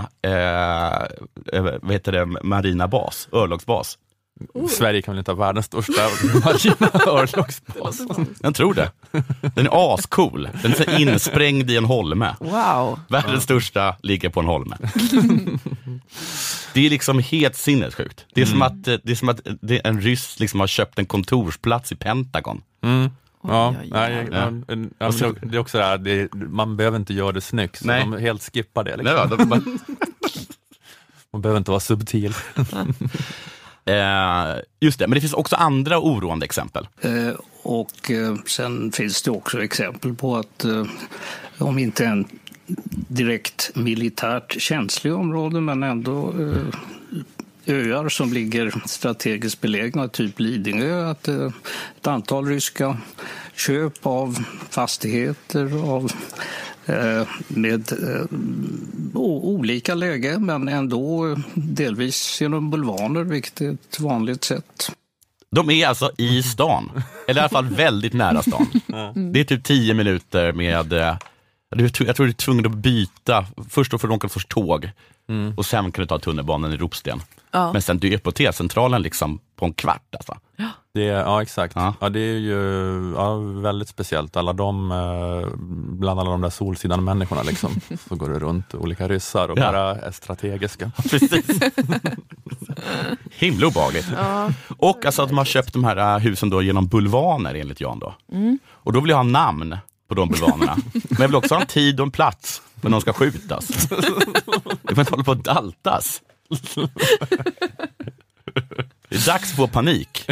marina bas, örlogsbas. Sverige kan väl inte ha världens största marina örlogsbas. Jag tror det. Den är ascool. Den är så insprängd i en holme. Wow. Världens största ligger på en holme. Det är liksom helt sinnessjukt. Det är som att en ryss liksom har köpt en kontorsplats i Pentagon. Ja, det är också det här, man behöver inte göra det snyggt, så de helt skippar det. Liksom. Man behöver inte vara subtil. Just det, men det finns också andra oroande exempel. Sen finns det också exempel på att om inte en direkt militärt känslig område, men ändå öar som ligger strategiskt belägna, typ Lidingö, att ett antal ryska köp av fastigheter med olika läge, men ändå delvis genom bulvaner, vilket är ett vanligt sätt. De är alltså i stan, eller i alla fall väldigt nära stan. Det är typ 10 minuter med... Jag tror du är tvungen att byta. Först då får du åka först tåg. Och sen kan du ta tunnelbanan i Ropsten. Ja. Men sen du är på T-centralen liksom på en kvart. Alltså. Ja, exakt. Ja, det är ju väldigt speciellt. Bland alla de där solsidan människorna liksom, så går det runt olika ryssar och bara är strategiska. Precis. Himla obehagligt. Ja. Och alltså att de har köpt de här husen då genom bulvaner enligt Jan då. Och då vill jag ha namn på de bulvanerna. Men jag vill också ha en tid och en plats när de ska skjutas. Det får inte hålla på att daltas. Det är dags att få panik.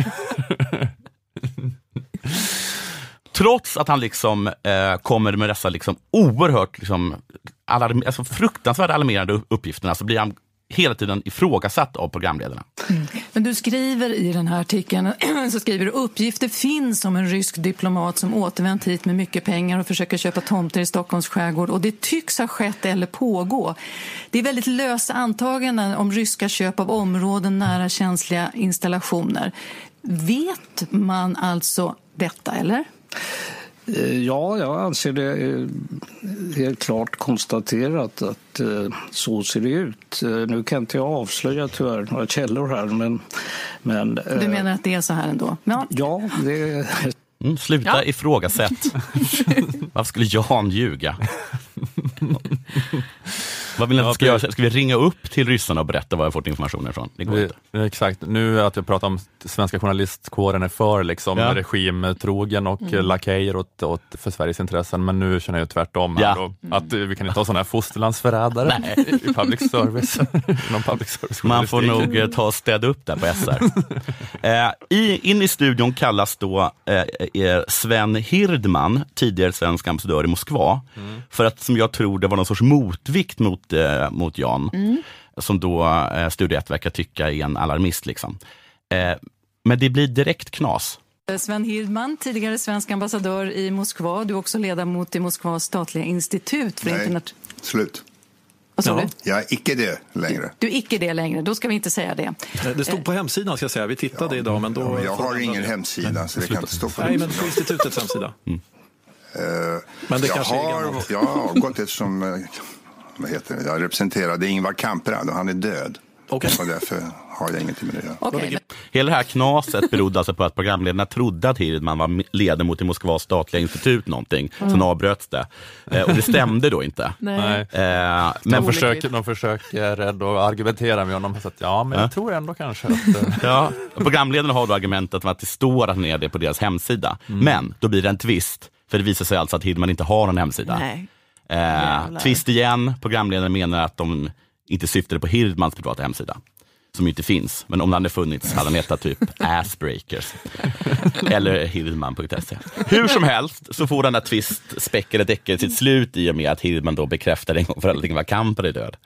Trots att han liksom kommer med dessa liksom oerhört liksom, fruktansvärt alarmerande uppgifterna, så blir han hela tiden ifrågasatt av programledarna. Men du skriver i den här artikeln, så skriver du: uppgifter finns om en rysk diplomat som återvänt hit med mycket pengar och försöker köpa tomter i Stockholms skärgård, och det tycks ha skett eller pågå. Det är väldigt lösa antaganden om ryska köp av områden nära känsliga installationer. Vet man alltså detta, eller? Ja, jag anser det helt klart konstaterat att så ser det ut. Nu kan inte jag avslöja tyvärr några källor här, men du menar att det är så här ändå? Ja, det... Sluta ifrågasätt. Varför skulle Jan ljuga? Vad vill ni att ska göra? Ska vi ringa upp till ryssarna och berätta var jag fått informationen ifrån? Det går inte. Exakt. Nu att jag pratar om svenska journalistkåren är för liksom regimtrogen och lakejer för Sveriges intressen, men nu känner jag tvärtom här då, att vi kan inte ha sådana här fosterlandsförrädare i public service. Man får nog ta och städa upp där på SR. In i studion kallas då Sven Hirdman, tidigare svensk ambassadör i Moskva, för att, som jag tror, det var någon sorts motvikt mot Jan, som då Studio 1 verkar tycka är en alarmist liksom. Men det blir direkt knas. Sven Hirdman, tidigare svensk ambassadör i Moskva. Du är också ledamot i Moskvas statliga institut för slut. Vad sa du? Jag är icke det längre. Du är icke det längre, då ska vi inte säga det. Det stod på hemsidan, ska jag säga. Vi tittade idag, men då... jag har ingen hemsida, så det kan inte stå på hemsidan. Nej, men på institutets hemsida. Men det kanske är gammalt. Jag har gått eftersom... Jag representerade Ingvar Kamprad och han är död. Och därför har jag ingenting med det. Okay. Hela det här knaset berodde alltså på att programledarna trodde att Hirdman var ledamot i Moskvas statliga institut någonting. Sen avbröts det. Och det stämde då inte. Nej. Men de försöker ändå argumentera med honom. Så att, men jag tror ändå kanske att... Programledarna har då argumentet att det står att han är det på deras hemsida. Men då blir det en twist. För det visar sig alltså att Hirdman inte har någon hemsida. Nej. Twist igen, programledaren menar att de inte syftade på Hirdmans privata hemsida, som ju inte finns, men om den hade funnits hade han hetat typ Assbreakers eller Hirdman.se. Hur som helst så får den där twist-späckade däcket sitt slut i och med att Hirdman då bekräftar en gång för att Ingvar Kamprad är död.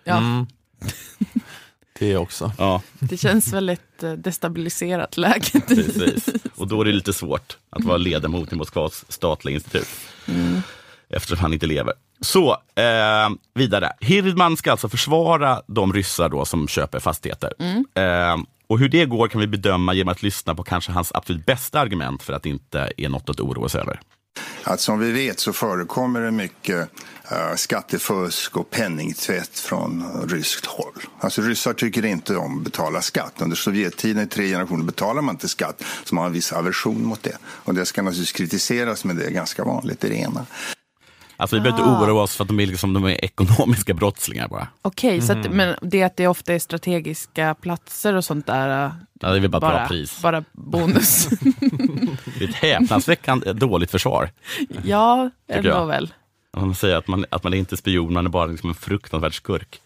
Det också. Ja. Det känns väl ett destabiliserat läge. Precis. Och då är det lite svårt att vara ledamot i Moskvas statliga institut. Eftersom han inte lever. Så, vidare. Hirdman ska alltså försvara de ryssar då som köper fastigheter. Och hur det går kan vi bedöma genom att lyssna på kanske hans absolut bästa argument för att det inte är något att oroa sig över. Att som vi vet så förekommer det mycket skattefusk och penningtvätt från ryskt håll. Alltså ryssar tycker inte om att betala skatt. Under Sovjettiden i 3 generationer betalar man inte skatt, så man har en viss aversion mot det. Och det ska naturligtvis kritiseras, men det är ganska vanligt i det ena. Alltså vi behöver inte oroa oss för att de är ekonomiska brottslingar bara. Okej, så att, men det att det ofta är strategiska platser och sånt där. Ja, det är väl bara bra pris. Bara bonus. Det är ett häpnadsväckande dåligt försvar. Ja, ändå väl. Man säger att man är inte spion, man är bara liksom en fruktansvärd skurk.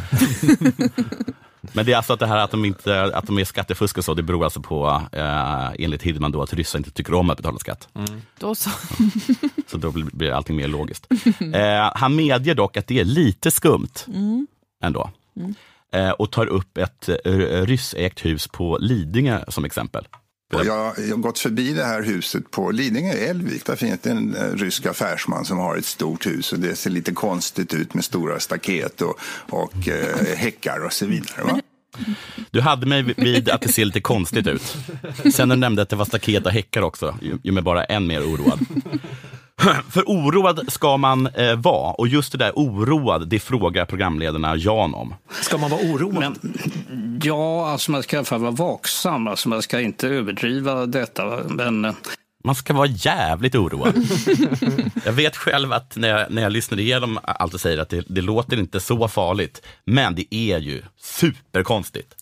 Men det är alltså att det här att de är skattefusk och så, det beror alltså på enligt Hidman då att ryssar inte tycker om att betala skatt. Då så. Så då blir allting mer logiskt. Han medger dock att det är lite skumt ändå. Och tar upp ett ryssägt hus på Lidingö som exempel. Och jag har gått förbi det här huset på Lidingö Älvvik. Där finns en rysk affärsman som har ett stort hus och det ser lite konstigt ut med stora staket och häckar och så vidare. Va? Du hade mig vid att det ser lite konstigt ut. Sen när du nämnde att det var staket och häckar också, ju med bara än mer oroad. För oroad ska man vara, och just det där oroad, det frågar programledarna Jan om. Ska man vara oroad? Ja, alltså man ska i alla fall vara vaksam, alltså man ska inte överdriva detta, men... Man ska vara jävligt oroad. Jag vet själv att när jag lyssnar igenom allt och säger att det låter inte så farligt, men det är ju superkonstigt.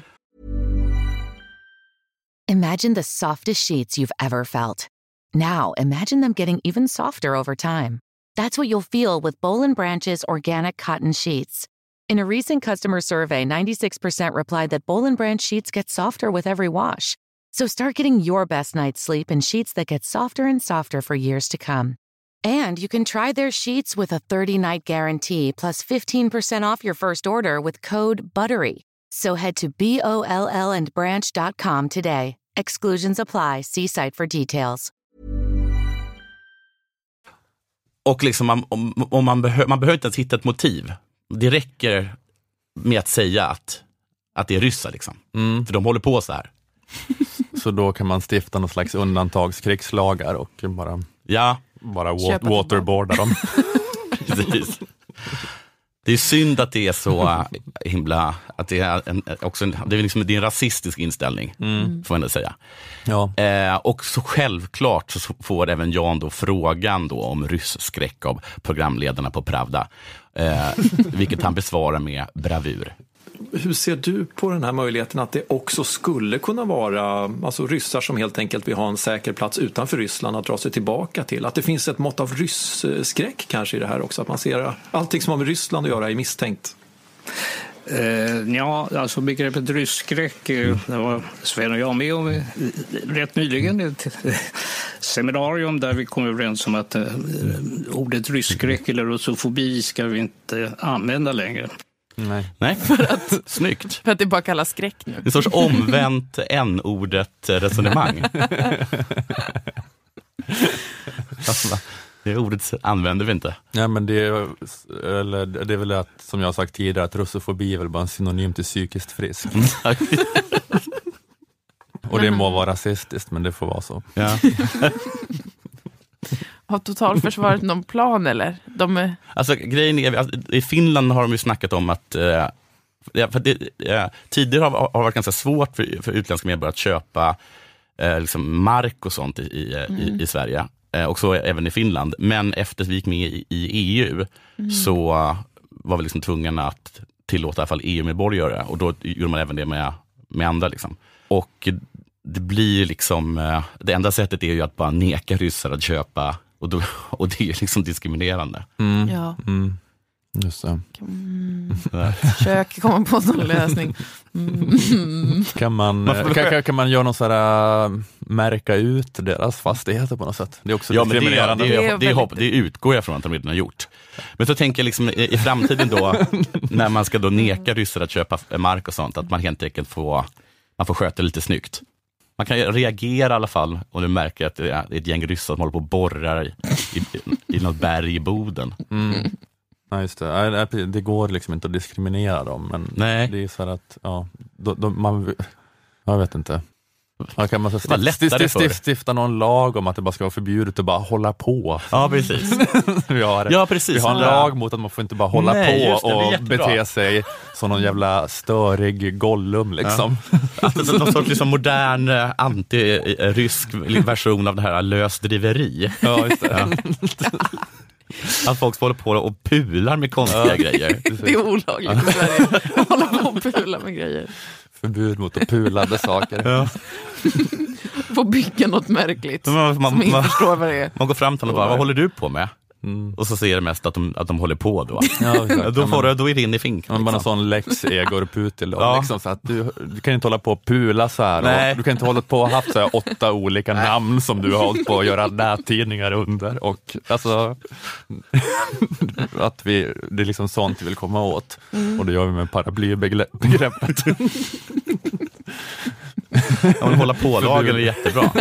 Imagine the softest sheets you've ever felt. Now, imagine them getting even softer over time. That's what you'll feel with Boll & Branch's organic cotton sheets. In a recent customer survey, 96% replied that Boll & Branch sheets get softer with every wash. So start getting your best night's sleep in sheets that get softer and softer for years to come. And you can try their sheets with a 30-night guarantee plus 15% off your first order with code BUTTERY. So head to BOLLandbranch.com today. Exclusions apply. See site for details. Och liksom man behöver inte ens hitta ett motiv. Det räcker med att säga att det är ryssar liksom. För de håller på så här. Så då kan man stifta någon slags undantagskriegslagar och bara waterboarda dem. Precis. Det är synd att det är så himla, att det är det är en rasistisk inställning, får man säga. Ja. Och så självklart så får även Jan då frågan då om rysskräck av programledarna på Pravda, vilket han besvarar med bravur. Hur ser du på den här möjligheten att det också skulle kunna vara ryssar som helt enkelt vill ha en säker plats utanför Ryssland att dra sig tillbaka till? Att det finns ett mått av rysskräck kanske i det här också, att man ser allting som har med Ryssland att göra är misstänkt? Ja, alltså begreppet rysskräck, det var Sven och jag med om rätt nyligen ett seminarium där vi kom överens om att ordet rysskräck eller russofobi ska vi inte använda längre. Nej. Snyggt. För att det bara kallas skräck nu. Det är en sorts omvänt n-ordet resonemang. Alltså, det ordet använder vi inte. Ja, men det är väl att, som jag har sagt tidigare, att russofobi är väl bara en synonym till psykiskt frisk. Och det må vara rasistiskt, men det får vara så. Ja. Har totalförsvaret någon plan eller? Alltså grejen är, i Finland har de ju snackat om att tidigare har varit ganska svårt för utländska medborgare att köpa liksom mark och sånt i Sverige. Och så även i Finland. Men efter att vi gick med i EU så var vi liksom tvungna att tillåta i alla fall EU-medborgare. Och då gjorde man även det med andra liksom. Och det blir liksom, det enda sättet är ju att bara neka ryssar att köpa, och det är ju liksom diskriminerande. Ja. Just det. Försök komma på någon lösning. Kan man göra någon sån här märka ut deras fastigheter på något sätt? Det är också diskriminerande. Det utgår jag från att de redan har gjort. Men så tänker jag liksom i framtiden då, när man ska då neka ryssar att köpa mark och sånt, att man helt enkelt får sköta det lite snyggt. Man kan reagera i alla fall om du märker att det är ett gäng ryssar som håller på och borrar i något berg i Boden. Ja, just det. Det går liksom inte att diskriminera dem, men nej. Det är så här att Jag vet inte. Kan man stifta någon lag om att det bara ska vara förbjudet att bara hålla på? Ja, precis. Vi har en lag mot att man får inte bara hålla på och bete sig som någon jävla störig Gollum liksom. Alltså, någon sorts liksom modern anti-rysk version av det här lösdriveri. Ja, just det. Att folk håller på och pular med konstiga grejer. Det är olagligt i Sverige. Hålla på och pula med grejer. Förbud mot att pulade saker. Ja. Få bygga något märkligt som inte förstår vad det är. Man går fram till dem och bara, vad håller du på med? Och så ser det mest att de håller på då. Då är det in i finkan. Man bara en sån Lex Egor Putil då, liksom, så att du kan inte hålla på och pula så här. Och du kan inte hålla på och haft så här 8 olika namn som du har hållit på att göra nättidningar under. Och alltså att det är liksom sånt vi vill komma åt. Och det gör vi med paraplybegreppet. Hålla på-lagen är jättebra.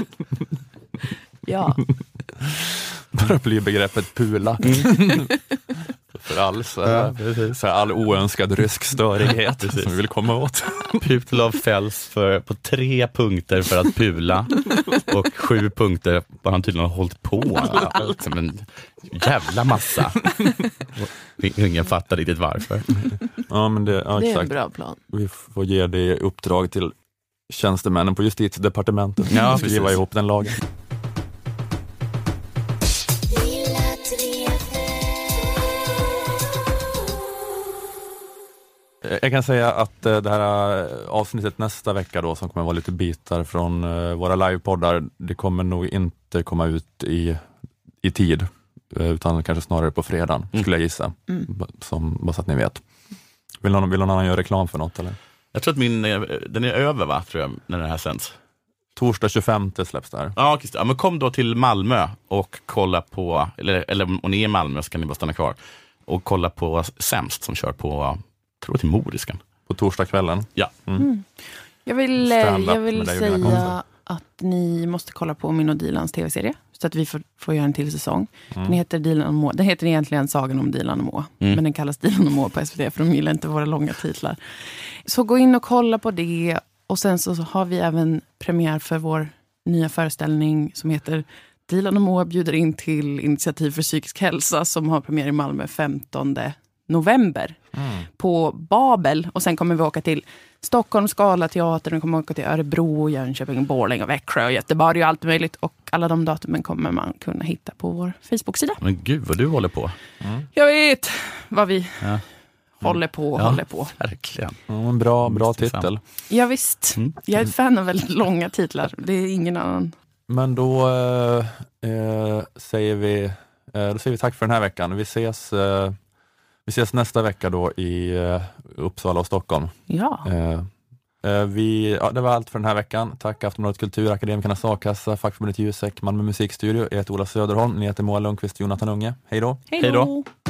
Ja. Paraplybegreppet pula. För all oönskad rysk störighet som vi vill komma åt. Putilov fälls på 3 punkter för att pula och 7 punkter vad han tydligen har hållit på. Liksom en jävla massa. Ingen fattar riktigt varför. Ja, men det är en bra plan. Vi får ge det uppdrag till tjänstemännen på justitiedepartementet att skriva ihop den lagen. Jag kan säga att det här avsnittet nästa vecka då, som kommer vara lite bitar från våra livepoddar, det kommer nog inte komma ut i tid, utan kanske snarare på fredagen, skulle jag gissa. Bara så att ni vet. Vill någon annan göra reklam för något, eller? Jag tror att den är över, va, tror jag, när den här sänds. Torsdag 25 släpps där. Ja, just det. Ja, men kom då till Malmö och kolla på, eller om ni är i Malmö så kan ni bara stanna kvar och kolla på Sämst som kör på, tror jag, till Moriskan. På torsdagskvällen? Ja. Jag vill säga att ni måste kolla på min och Dilans tv-serie så att vi får göra en till säsong. Den heter Dilan och Moa. Den heter egentligen Sagan om Dilan och Moa. Men den kallas Dilan och Moa på SVT för de gillar inte våra långa titlar. Så gå in och kolla på det. Och sen så har vi även premiär för vår nya föreställning som heter Dilan och Moa bjuder in till Initiativ för psykisk hälsa, som har premiär i Malmö 15 november på Babel. Och sen kommer vi åka till Stockholm, Skala teater, vi kommer åka till Örebro, Jönköping, Borlänge, Växjö och Göteborg och allt möjligt. Och alla de datumen kommer man kunna hitta på vår Facebook-sida. Men gud vad du håller på. Jag vet vad vi håller på. Verkligen. En bra titel. Ja, visst. Jag är ett fan av väldigt långa titlar. Det är ingen annan. Men då säger vi tack för den här veckan. Vi ses nästa vecka då i Uppsala och Stockholm. Ja. Det var allt för den här veckan. Tack Aftonbladet Kultur, Akademikernas A-kassa, Fackförbundet Jusek, Malmö Musikstudio. Jag heter Ola Söderholm. Ni heter Moa Lundqvist och Jonathan Unge. Hej då. Hej då.